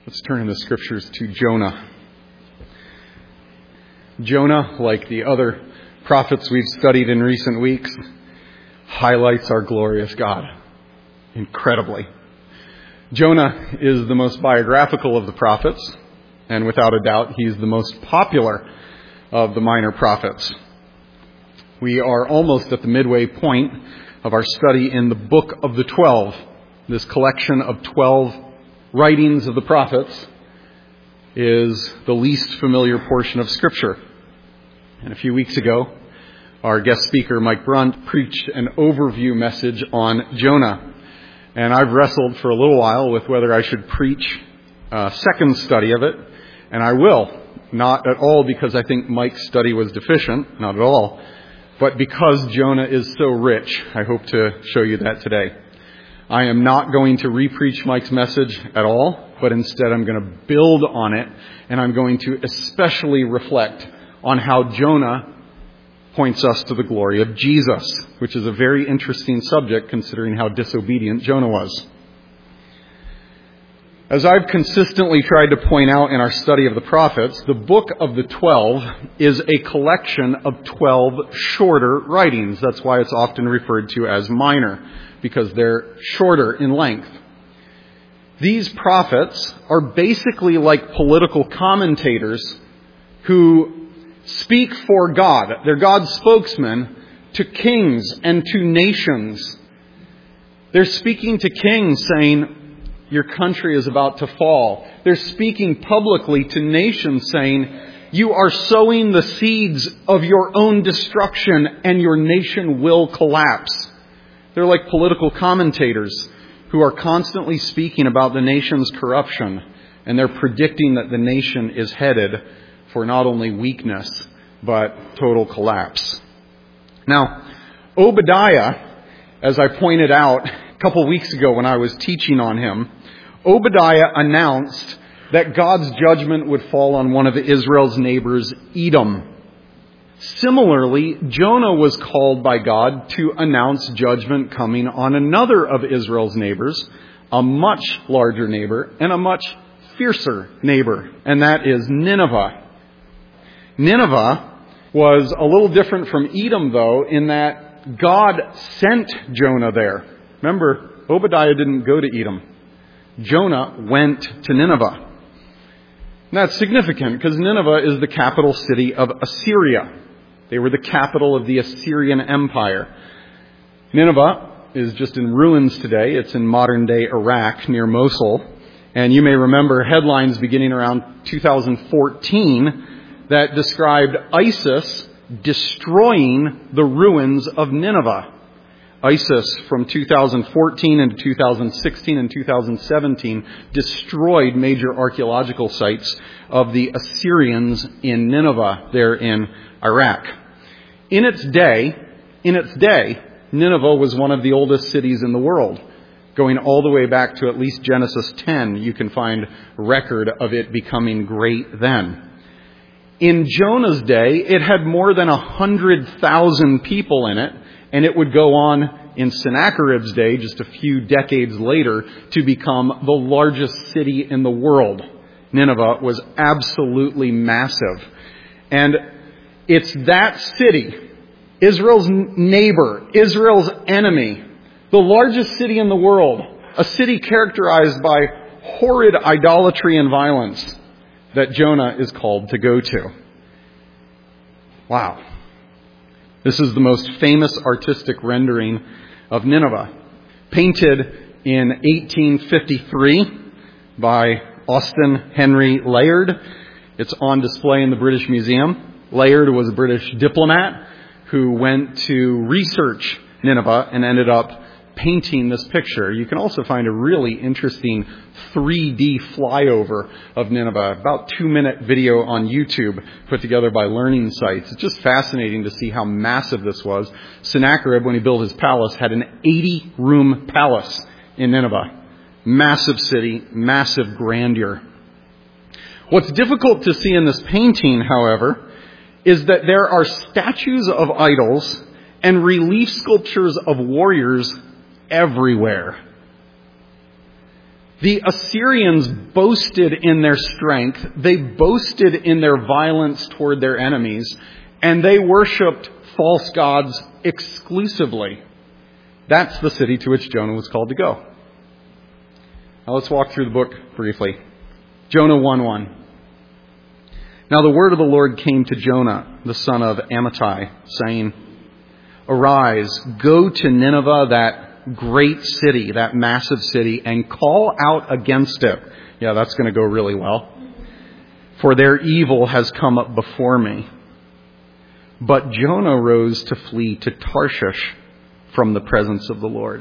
Let's turn in the scriptures to Jonah. Jonah, like the other prophets we've studied in recent weeks, highlights our glorious God incredibly. Jonah is the most biographical of the prophets, and without a doubt, he's the most popular of the minor prophets. We are almost at the midway point of our study in the Book of the 12, this collection of 12 writings of the prophets is the least familiar portion of Scripture. And a few weeks ago, our guest speaker, Mike Brunt, preached an overview message on Jonah. And I've wrestled for a little while with whether I should preach a second study of it, and I will. Not at all because I think Mike's study was deficient, not at all, but because Jonah is so rich. I hope to show you that today. I am not going to re-preach Mike's message at all, but instead I'm going to build on it, and I'm going to especially reflect on how Jonah points us to the glory of Jesus, which is a very interesting subject considering how disobedient Jonah was. As I've consistently tried to point out in our study of the prophets, the Book of the 12 is a collection of 12 shorter writings. That's why it's often referred to as minor, because they're shorter in length. These prophets are basically like political commentators who speak for God. They're God's spokesmen to kings and to nations. They're speaking to kings saying, your country is about to fall. They're speaking publicly to nations saying, you are sowing the seeds of your own destruction and your nation will collapse. They're like political commentators who are constantly speaking about the nation's corruption, and they're predicting that the nation is headed for not only weakness, but total collapse. Now, Obadiah, as I pointed out a couple weeks ago when I was teaching on him, Obadiah announced that God's judgment would fall on one of Israel's neighbors, Edom. Similarly, Jonah was called by God to announce judgment coming on another of Israel's neighbors, a much larger neighbor and a much fiercer neighbor, and that is Nineveh. Nineveh was a little different from Edom, though, in that God sent Jonah there. Remember, Obadiah didn't go to Edom. Jonah went to Nineveh. And that's significant because Nineveh is the capital city of Assyria. They were the capital of the Assyrian Empire. Nineveh is just in ruins today. It's in modern-day Iraq near Mosul. And you may remember headlines beginning around 2014 that described ISIS destroying the ruins of Nineveh. ISIS from 2014 into 2016 and 2017 destroyed major archaeological sites of the Assyrians in Nineveh there in Iraq. In its day, Nineveh was one of the oldest cities in the world. Going all the way back to at least Genesis 10, you can find record of it becoming great then. In Jonah's day, it had more than 100,000 people in it, and it would go on in Sennacherib's day, just a few decades later, to become the largest city in the world. Nineveh was absolutely massive. And it's that city, Israel's neighbor, Israel's enemy, the largest city in the world, a city characterized by horrid idolatry and violence, that Jonah is called to go to. Wow. This is the most famous artistic rendering of Nineveh, painted in 1853 by Austen Henry Layard. It's on display in the British Museum. Layard was a British diplomat who went to research Nineveh and ended up painting this picture. You can also find a really interesting 3D flyover of Nineveh, about 2-minute video on YouTube put together by Learning Sites. It's just fascinating to see how massive this was. Sennacherib, when he built his palace, had an 80-room palace in Nineveh. Massive city, massive grandeur. What's difficult to see in this painting, however, is that there are statues of idols and relief sculptures of warriors everywhere. The Assyrians boasted in their strength, they boasted in their violence toward their enemies, and they worshipped false gods exclusively. That's the city to which Jonah was called to go. Now let's walk through the book briefly. Jonah 1:1. Now the word of the Lord came to Jonah, the son of Amittai, saying, Arise, go to Nineveh, that great city, that massive city, and call out against it. Yeah, that's going to go really well. For their evil has come up before me. But Jonah rose to flee to Tarshish from the presence of the Lord.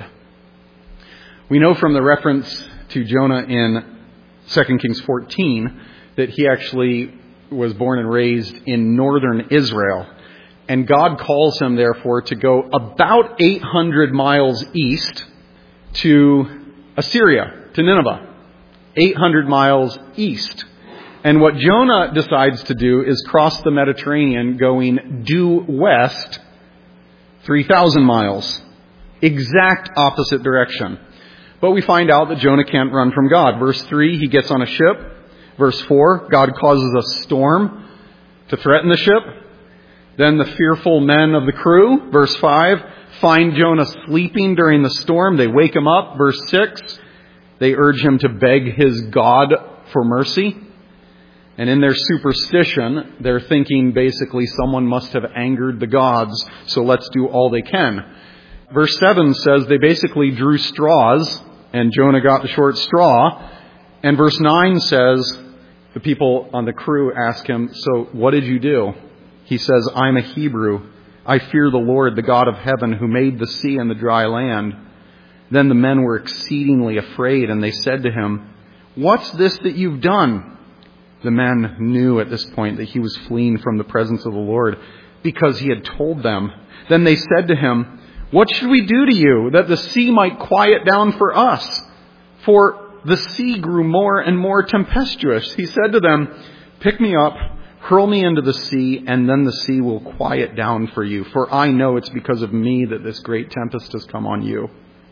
We know from the reference to Jonah in 2 Kings 14 that he actually was born and raised in northern Israel. And God calls him, therefore, to go about 800 miles east to Assyria, to Nineveh. 800 miles east. And what Jonah decides to do is cross the Mediterranean going due west 3,000 miles. Exact opposite direction. But we find out that Jonah can't run from God. Verse 3, he gets on a ship. Verse 4, God causes a storm to threaten the ship. Then the fearful men of the crew, verse 5, find Jonah sleeping during the storm. They wake him up. Verse 6, they urge him to beg his God for mercy. And in their superstition, they're thinking basically someone must have angered the gods, so let's do all they can. Verse 7 says they basically drew straws, and Jonah got the short straw. And verse 9 says, the people on the crew ask him, so what did you do? He says, I'm a Hebrew. I fear the Lord, the God of heaven, who made the sea and the dry land. Then the men were exceedingly afraid, and they said to him, what's this that you've done? The men knew at this point that he was fleeing from the presence of the Lord, because he had told them. Then they said to him, what should we do to you, that the sea might quiet down for us? For the sea grew more and more tempestuous. He said to them, pick me up, hurl me into the sea, and then the sea will quiet down for you. For I know it's because of me that this great tempest has come on you.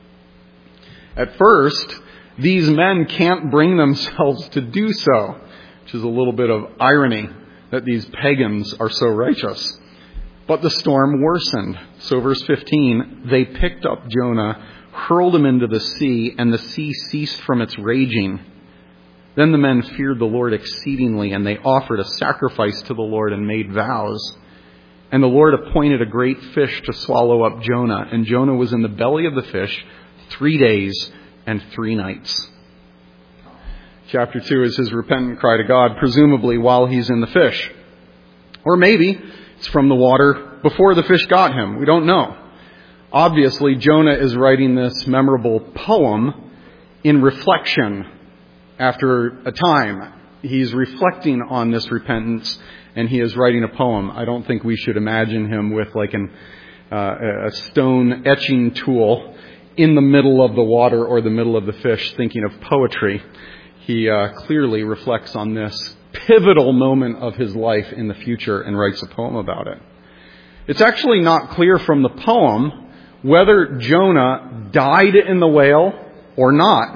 At first, these men can't bring themselves to do so, which is a little bit of irony that these pagans are so righteous. But the storm worsened. So verse 15, they picked up Jonah, hurled him into the sea, and the sea ceased from its raging. Then the men feared the Lord exceedingly, and they offered a sacrifice to the Lord and made vows. And the Lord appointed a great fish to swallow up Jonah, and Jonah was in the belly of the fish 3 days and 3 nights. Chapter 2 is his repentant cry to God, presumably while he's in the fish. Or maybe it's from the water before the fish got him. We don't know. Obviously, Jonah is writing this memorable poem in reflection. After a time, he's reflecting on this repentance, and he is writing a poem. I don't think we should imagine him with like a stone etching tool in the middle of the water or the middle of the fish thinking of poetry. He clearly reflects on this pivotal moment of his life in the future and writes a poem about it. It's actually not clear from the poem whether Jonah died in the whale or not.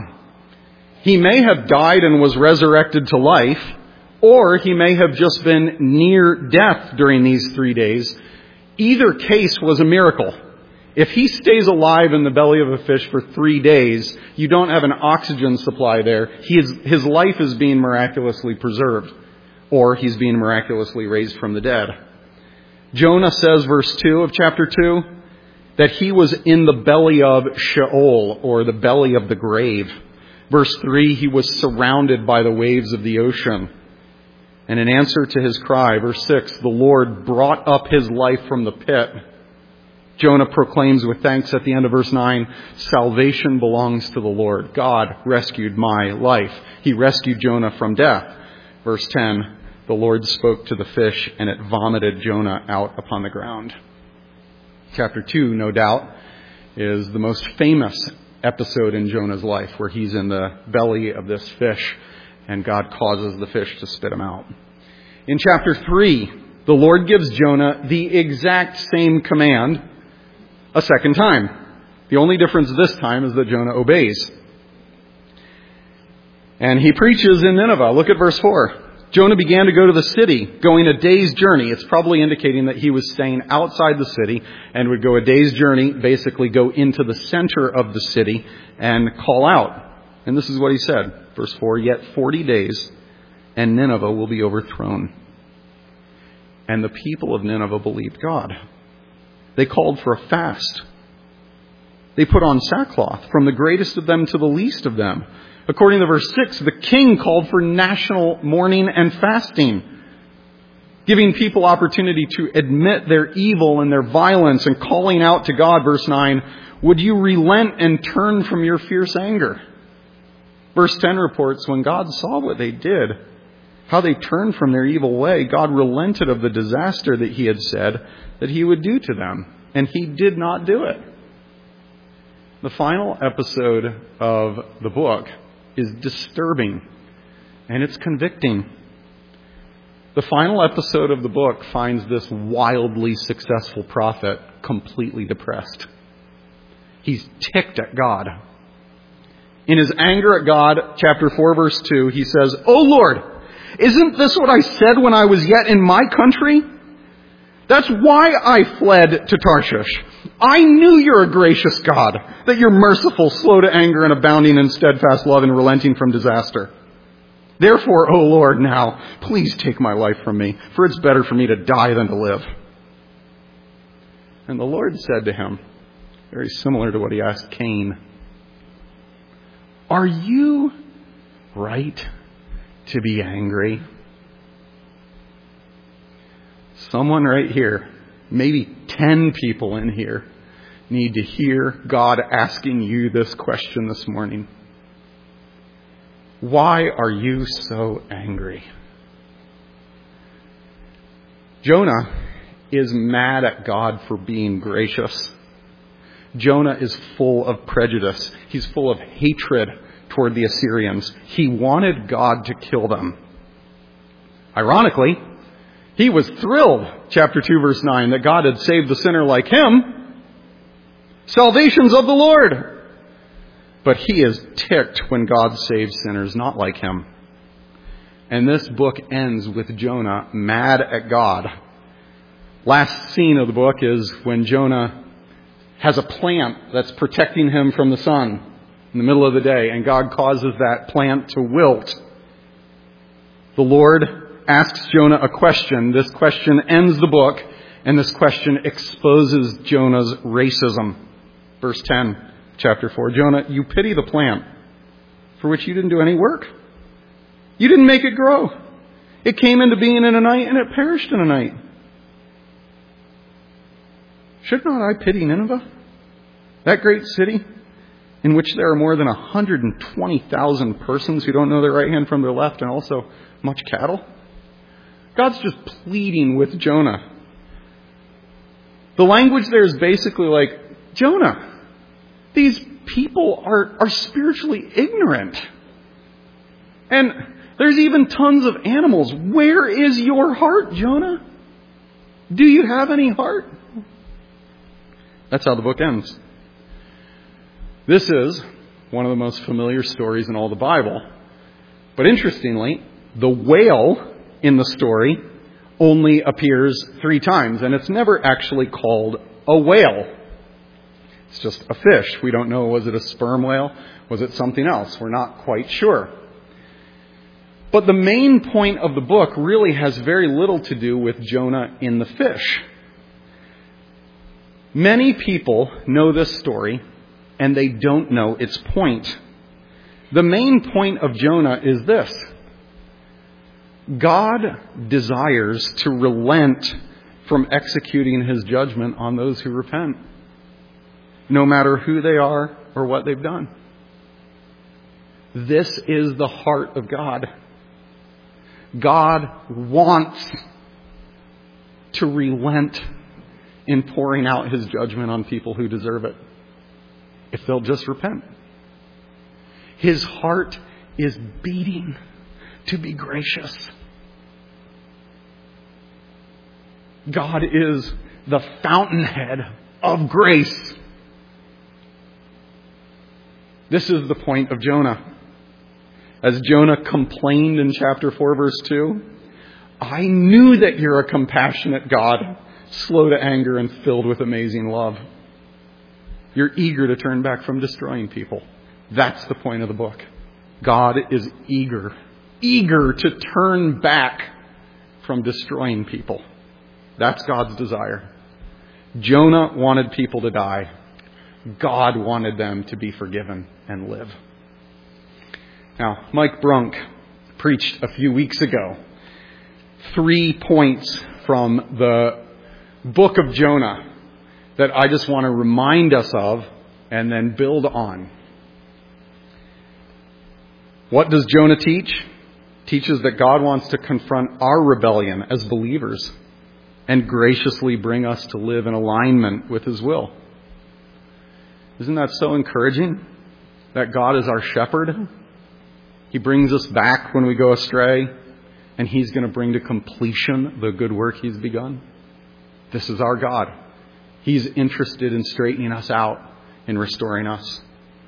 He may have died and was resurrected to life, or he may have just been near death during these 3 days. Either case was a miracle. If he stays alive in the belly of a fish for 3 days, you don't have an oxygen supply there. His life is being miraculously preserved, or he's being miraculously raised from the dead. Jonah says, verse 2 of chapter 2, that he was in the belly of Sheol, or the belly of the grave. Verse 3, he was surrounded by the waves of the ocean. And in answer to his cry, verse 6, the Lord brought up his life from the pit. Jonah proclaims with thanks at the end of verse 9, salvation belongs to the Lord. God rescued my life. He rescued Jonah from death. Verse 10, the Lord spoke to the fish, and it vomited Jonah out upon the ground. Chapter 2, no doubt, is the most famous episode in Jonah's life, where he's in the belly of this fish and God causes the fish to spit him out. In chapter 3, the Lord gives Jonah the exact same command a second time. The only difference this time is that Jonah obeys. And he preaches in Nineveh. Look at verse 4. Jonah began to go to the city, going a day's journey. It's probably indicating that he was staying outside the city and would go a day's journey, basically go into the center of the city and call out. And this is what he said. Verse 4, yet 40 days and Nineveh will be overthrown. And the people of Nineveh believed God. They called for a fast. They put on sackcloth, from the greatest of them to the least of them. According to verse 6, the king called for national mourning and fasting, giving people opportunity to admit their evil and their violence and calling out to God. Verse 9, would you relent and turn from your fierce anger? Verse 10 reports, when God saw what they did, how they turned from their evil way, God relented of the disaster that he had said that he would do to them, and he did not do it. The final episode of the book is disturbing, and it's convicting. The final episode of the book finds this wildly successful prophet completely depressed. He's ticked at God. In his anger at God, chapter 4, verse 2, he says, "O Lord, isn't this what I said when I was yet in my country? That's why I fled to Tarshish. I knew you're a gracious God, that you're merciful, slow to anger, and abounding in steadfast love and relenting from disaster. Therefore, O Lord, now, please take my life from me, for it's better for me to die than to live." And the Lord said to him, very similar to what he asked Cain, "Are you right to be angry?" Someone right here, maybe 10 people in here, need to hear God asking you this question this morning. Why are you so angry? Jonah is mad at God for being gracious. Jonah is full of prejudice. He's full of hatred toward the Assyrians. He wanted God to kill them. Ironically, he was thrilled, chapter 2, verse 9, that God had saved the sinner like him. Salvation's of the Lord. But he is ticked when God saves sinners not like him. And this book ends with Jonah mad at God. Last scene of the book is when Jonah has a plant that's protecting him from the sun in the middle of the day, and God causes that plant to wilt. The Lord asks Jonah a question. This question ends the book, and this question exposes Jonah's racism. Verse 10, chapter 4. Jonah, you pity the plant for which you didn't do any work. You didn't make it grow. It came into being in a night, and it perished in a night. Should not I pity Nineveh, that great city in which there are more than 120,000 persons who don't know their right hand from their left, and also much cattle? God's just pleading with Jonah. The language there is basically like, Jonah, these people are spiritually ignorant. And there's even tons of animals. Where is your heart, Jonah? Do you have any heart? That's how the book ends. This is one of the most familiar stories in all the Bible. But interestingly, the whale in the story only appears 3 times, and it's never actually called a whale. It's just a fish. We don't know, was it a sperm whale? Was it something else? We're not quite sure. But the main point of the book really has very little to do with Jonah in the fish. Many people know this story, and they don't know its point. The main point of Jonah is this: God desires to relent from executing his judgment on those who repent, no matter who they are or what they've done. This is the heart of God. God wants to relent in pouring out his judgment on people who deserve it, if they'll just repent. His heart is beating to be gracious. God is the fountainhead of grace. This is the point of Jonah. As Jonah complained in chapter 4, verse 2, I knew that you're a compassionate God, slow to anger and filled with amazing love. You're eager to turn back from destroying people. That's the point of the book. God is eager to turn back from destroying people. That's God's desire. Jonah wanted people to die. God wanted them to be forgiven and live. Now, Mike Brunk preached a few weeks ago 3 points from the book of Jonah that I just want to remind us of and then build on. What does Jonah teach? Teaches that God wants to confront our rebellion as believers and graciously bring us to live in alignment with His will. Isn't that so encouraging? That God is our shepherd. He brings us back when we go astray, and He's going to bring to completion the good work He's begun. This is our God. He's interested in straightening us out, in restoring us.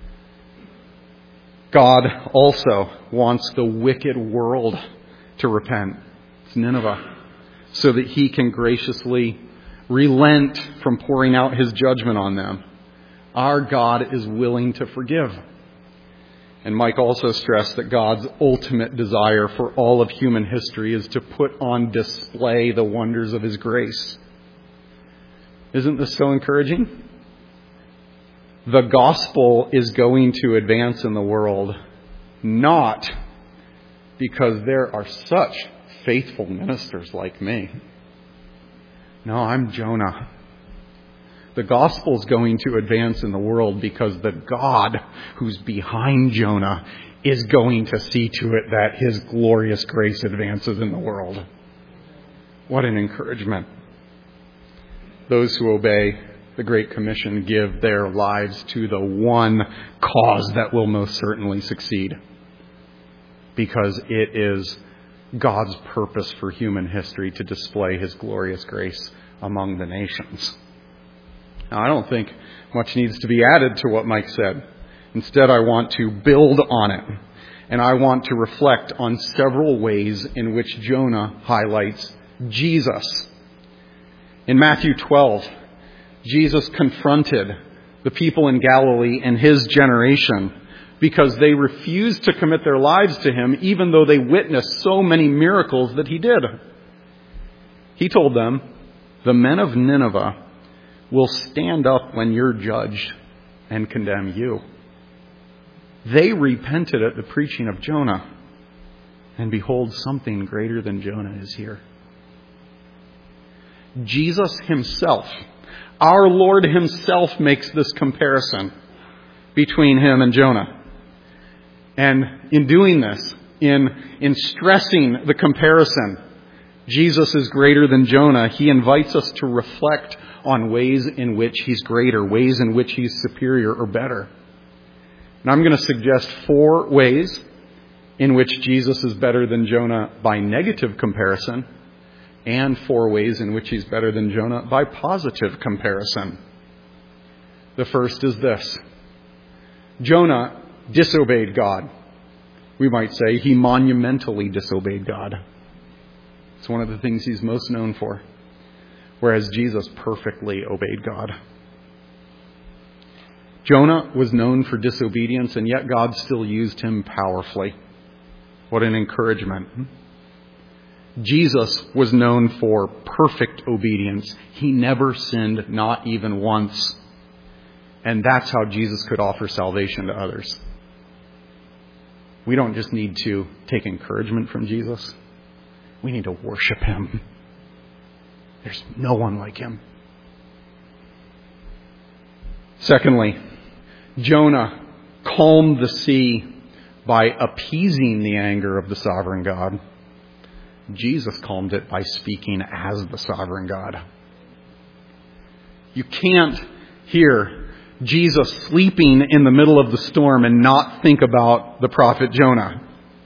God also wants the wicked world to repent. It's Nineveh. So that He can graciously relent from pouring out His judgment on them. Our God is willing to forgive. And Mike also stressed that God's ultimate desire for all of human history is to put on display the wonders of His grace. Isn't this so encouraging? The gospel is going to advance in the world, not because there are such faithful ministers like me. No, I'm Jonah. The gospel is going to advance in the world because the God who's behind Jonah is going to see to it that His glorious grace advances in the world. What an encouragement. Those who obey the Great Commission give their lives to the one cause that will most certainly succeed, because it is God's purpose for human history to display His glorious grace among the nations. Now, I don't think much needs to be added to what Mike said. Instead, I want to build on it, and I want to reflect on several ways in which Jonah highlights Jesus. In Matthew 12, Jesus confronted the people in Galilee and His generation because they refused to commit their lives to Him, even though they witnessed so many miracles that He did. He told them, the men of Nineveh will stand up when you're judged and condemn you. They repented at the preaching of Jonah, and behold, something greater than Jonah is here. Jesus Himself, our Lord Himself, makes this comparison between Him and Jonah. And in doing this, in stressing the comparison, Jesus is greater than Jonah. He invites us to reflect on ways in which He's greater, ways in which He's superior or better. And I'm going to suggest 4 ways in which Jesus is better than Jonah by negative comparison, and 4 ways in which He's better than Jonah by positive comparison. The first is this. Jonah disobeyed God. We might say he monumentally disobeyed God. It's one of the things he's most known for. Whereas Jesus perfectly obeyed God. Jonah was known for disobedience, and yet God still used him powerfully. What an encouragement. Jesus was known for perfect obedience. He never sinned, not even once. And that's how Jesus could offer salvation to others. We don't just need to take encouragement from Jesus. We need to worship Him. There's no one like Him. Secondly, Jonah calmed the sea by appeasing the anger of the sovereign God. Jesus calmed it by speaking as the sovereign God. You can't hear Jesus sleeping in the middle of the storm and not think about the prophet Jonah.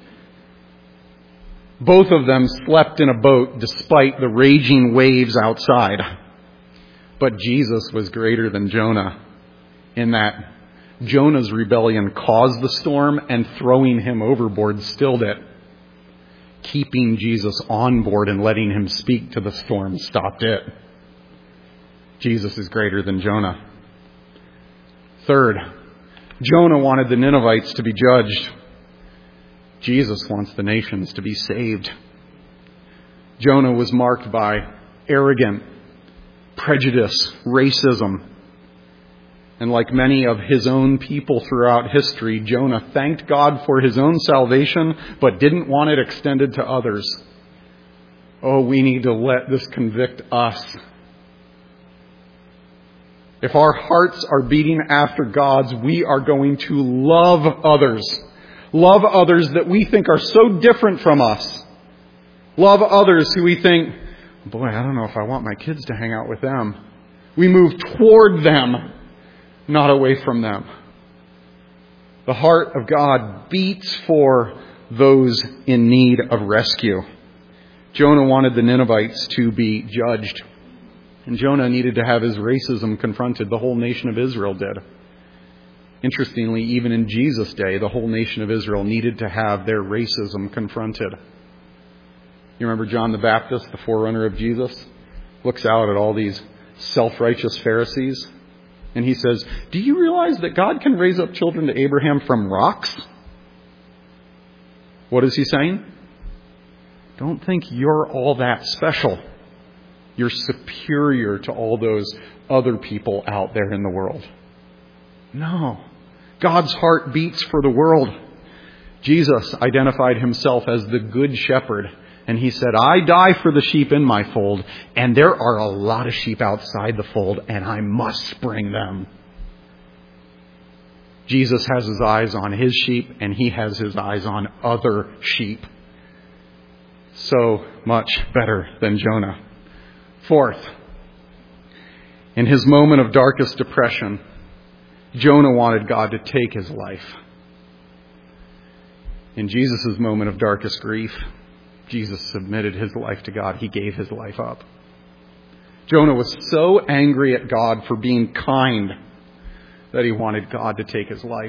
Both of them slept in a boat despite the raging waves outside. But Jesus was greater than Jonah in that Jonah's rebellion caused the storm, and throwing him overboard stilled it. Keeping Jesus on board and letting him speak to the storm stopped it. Jesus is greater than Jonah. Third, Jonah wanted the Ninevites to be judged. Jesus wants the nations to be saved. Jonah was marked by arrogance, prejudice, racism. And like many of his own people throughout history, Jonah thanked God for his own salvation, but didn't want it extended to others. Oh, we need to let this convict us. If our hearts are beating after God's, we are going to love others. Love others that we think are so different from us. Love others who we think, boy, I don't know if I want my kids to hang out with them. We move toward them, not away from them. The heart of God beats for those in need of rescue. Jonah wanted the Ninevites to be judged. And Jonah needed to have his racism confronted. The whole nation of Israel did. Interestingly, even in Jesus' day, the whole nation of Israel needed to have their racism confronted. You remember John the Baptist, the forerunner of Jesus, looks out at all these self-righteous Pharisees, and he says, do you realize that God can raise up children to Abraham from rocks? What is he saying? Don't think you're all that special. You're superior to all those other people out there in the world. No. God's heart beats for the world. Jesus identified himself as the good shepherd. And he said, I die for the sheep in my fold. And there are a lot of sheep outside the fold. And I must bring them. Jesus has his eyes on his sheep. And he has his eyes on other sheep. So much better than Jonah. Fourth, in his moment of darkest depression, Jonah wanted God to take his life. In Jesus' moment of darkest grief, Jesus submitted his life to God. He gave his life up. Jonah was so angry at God for being kind that he wanted God to take his life.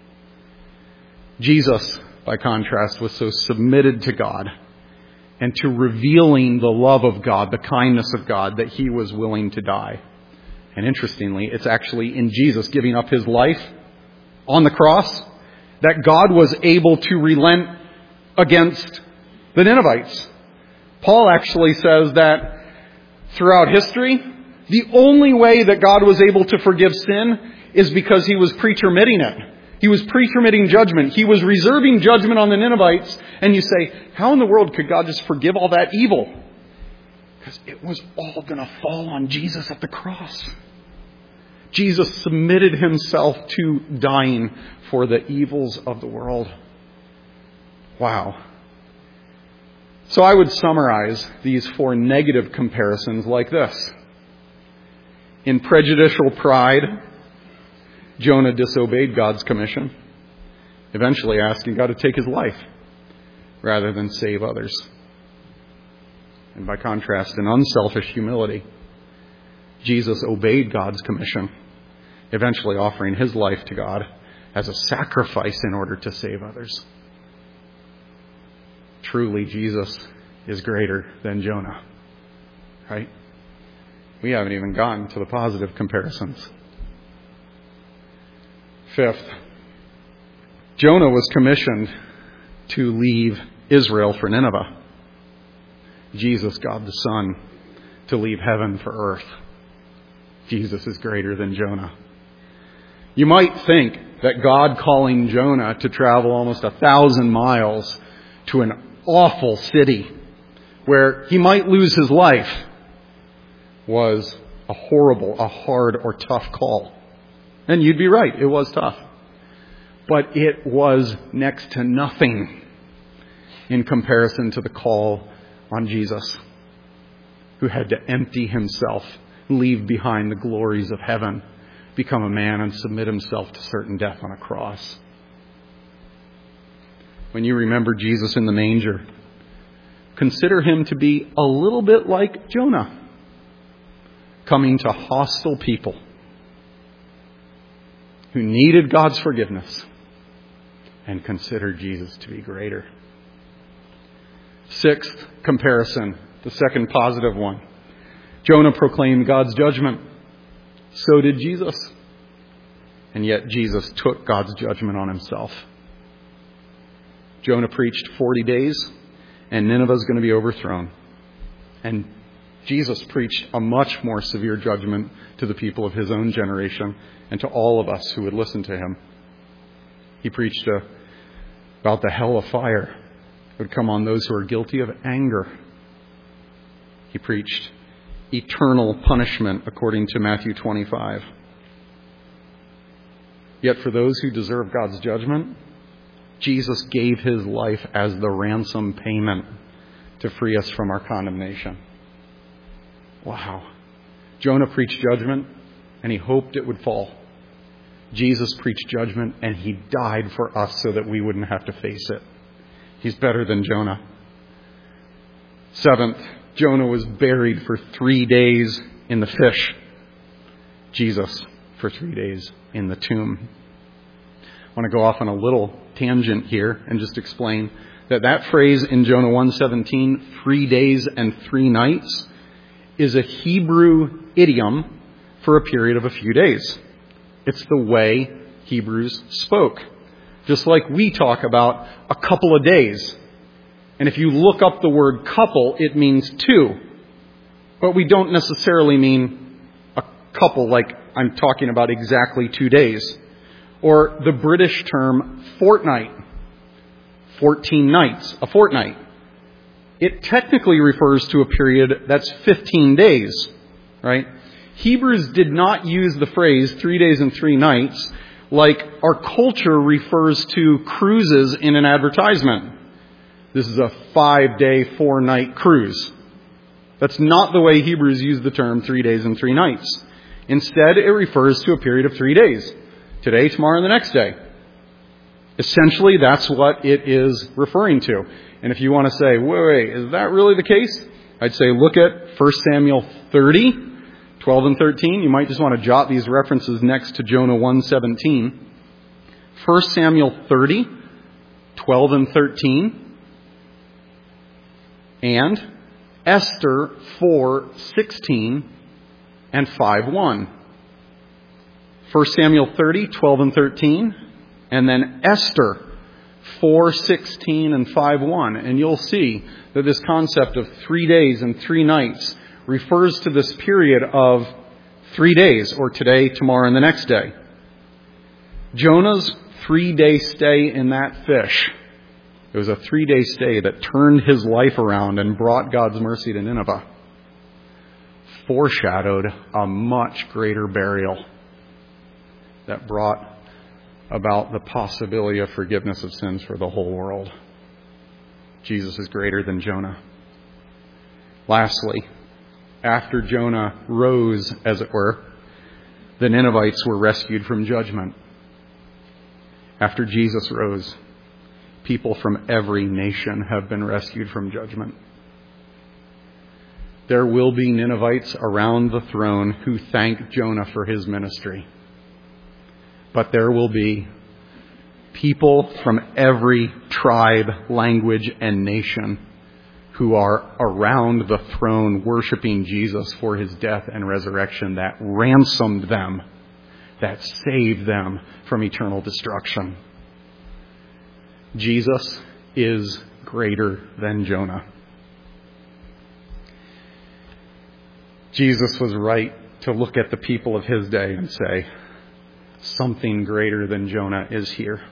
Jesus, by contrast, was so submitted to God and to revealing the love of God, the kindness of God, that he was willing to die. And interestingly, it's actually in Jesus giving up his life on the cross that God was able to relent against the Ninevites. Paul actually says that throughout history, the only way that God was able to forgive sin is because he was pretermitting it. He was pretermitting judgment. He was reserving judgment on the Ninevites. And you say, how in the world could God just forgive all that evil? Because it was all going to fall on Jesus at the cross. Jesus submitted himself to dying for the evils of the world. Wow. So I would summarize these four negative comparisons like this. In prejudicial pride, Jonah disobeyed God's commission, eventually asking God to take his life rather than save others. And by contrast, in unselfish humility, Jesus obeyed God's commission, eventually offering his life to God as a sacrifice in order to save others. Truly, Jesus is greater than Jonah. Right? We haven't even gotten to the positive comparisons. Fifth, Jonah was commissioned to leave Israel for Nineveh. Jesus, God the Son, to leave heaven for earth. Jesus is greater than Jonah. You might think that God calling Jonah to travel almost 1,000 miles to an awful city where he might lose his life was a horrible, a hard or tough call. And you'd be right, it was tough. But it was next to nothing in comparison to the call on Jesus, who had to empty himself, leave behind the glories of heaven, become a man and submit himself to certain death on a cross. When you remember Jesus in the manger, consider him to be a little bit like Jonah, coming to hostile people, who needed God's forgiveness and considered Jesus to be greater. Sixth comparison, the second positive one. Jonah proclaimed God's judgment. So did Jesus. And yet Jesus took God's judgment on himself. Jonah preached 40 days, and Nineveh is going to be overthrown. And Jesus preached a much more severe judgment to the people of his own generation and to all of us who would listen to him. He preached about the hell of fire that would come on those who are guilty of anger. He preached eternal punishment according to Matthew 25. Yet for those who deserve God's judgment, Jesus gave his life as the ransom payment to free us from our condemnation. Wow. Jonah preached judgment, and he hoped it would fall. Jesus preached judgment, and he died for us so that we wouldn't have to face it. He's better than Jonah. Seventh, Jonah was buried for 3 days in the fish. Jesus for 3 days in the tomb. I want to go off on a little tangent here and just explain that phrase in Jonah 1:17, 3 days and 3 nights, is a Hebrew idiom for a period of a few days. It's the way Hebrews spoke. Just like we talk about a couple of days. And if you look up the word couple, it means 2. But we don't necessarily mean a couple like I'm talking about exactly 2 days. Or the British term fortnight. 14 nights, a fortnight. It technically refers to a period that's 15 days, right? Hebrews did not use the phrase 3 days and 3 nights like our culture refers to cruises in an advertisement. This is a 5-day, 4-night cruise. That's not the way Hebrews use the term 3 days and 3 nights. Instead, it refers to a period of 3 days. Today, tomorrow, and the next day. Essentially, that's what it is referring to. And if you want to say, wait, is that really the case? I'd say look at 1 Samuel 30, 12 and 13. You might just want to jot these references next to Jonah 1:17. 1 Samuel 30, 12 and 13. And Esther 4:16 and 5:1. 1 Samuel 30, 12 and 13. And then Esther 4:16 and 5:1. And you'll see that this concept of 3 days and 3 nights refers to this period of 3 days, or today, tomorrow, and the next day. Jonah's 3-day stay in that fish, it was a 3-day stay that turned his life around and brought God's mercy to Nineveh, foreshadowed a much greater burial that brought about the possibility of forgiveness of sins for the whole world. Jesus is greater than Jonah. Lastly, after Jonah rose, as it were, the Ninevites were rescued from judgment. After Jesus rose, people from every nation have been rescued from judgment. There will be Ninevites around the throne who thank Jonah for his ministry. But there will be people from every tribe, language, and nation who are around the throne worshiping Jesus for his death and resurrection that ransomed them, that saved them from eternal destruction. Jesus is greater than Jonah. Jesus was right to look at the people of his day and say, something greater than Jonah is here.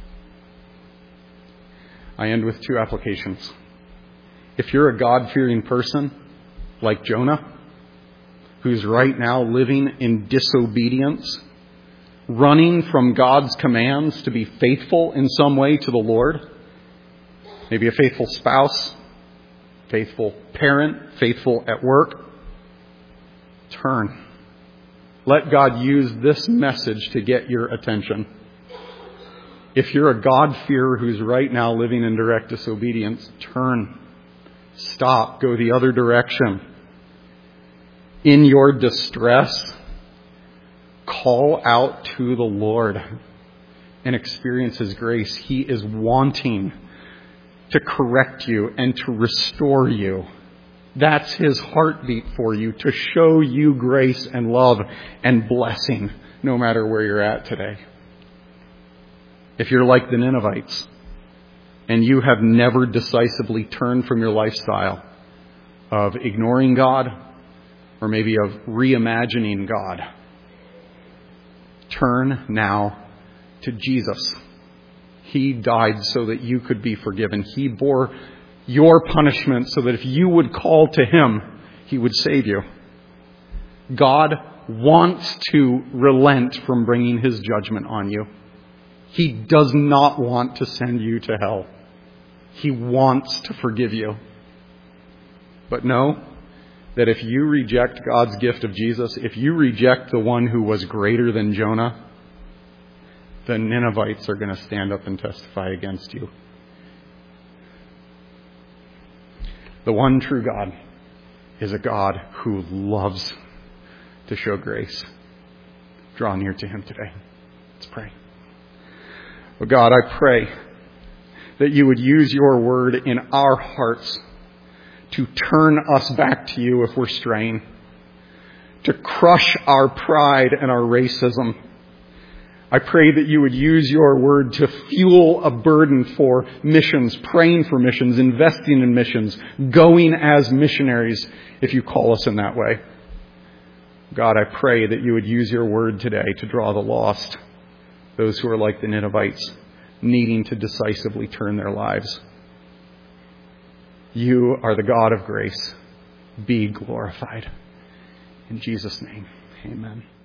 I end with 2 applications. If you're a God-fearing person, like Jonah, who's right now living in disobedience, running from God's commands to be faithful in some way to the Lord, maybe a faithful spouse, faithful parent, faithful at work, turn. Let God use this message to get your attention. If you're a God-fearer who's right now living in direct disobedience, turn. Stop. Go the other direction. In your distress, call out to the Lord and experience His grace. He is wanting to correct you and to restore you. That's His heartbeat for you, to show you grace and love and blessing no matter where you're at today. If you're like the Ninevites and you have never decisively turned from your lifestyle of ignoring God or maybe of reimagining God, turn now to Jesus. He died so that you could be forgiven. He bore your punishment so that if you would call to Him, He would save you. God wants to relent from bringing His judgment on you. He does not want to send you to hell. He wants to forgive you. But know that if you reject God's gift of Jesus, if you reject the one who was greater than Jonah, the Ninevites are going to stand up and testify against you. The one true God is a God who loves to show grace. Draw near to Him today. Let's pray. Oh God, I pray that you would use your word in our hearts to turn us back to you if we're straying, to crush our pride and our racism. I pray that you would use your word to fuel a burden for missions, praying for missions, investing in missions, going as missionaries if you call us in that way. God, I pray that you would use your word today to draw the lost, those who are like the Ninevites, needing to decisively turn their lives. You are the God of grace. Be glorified. In Jesus' name, amen.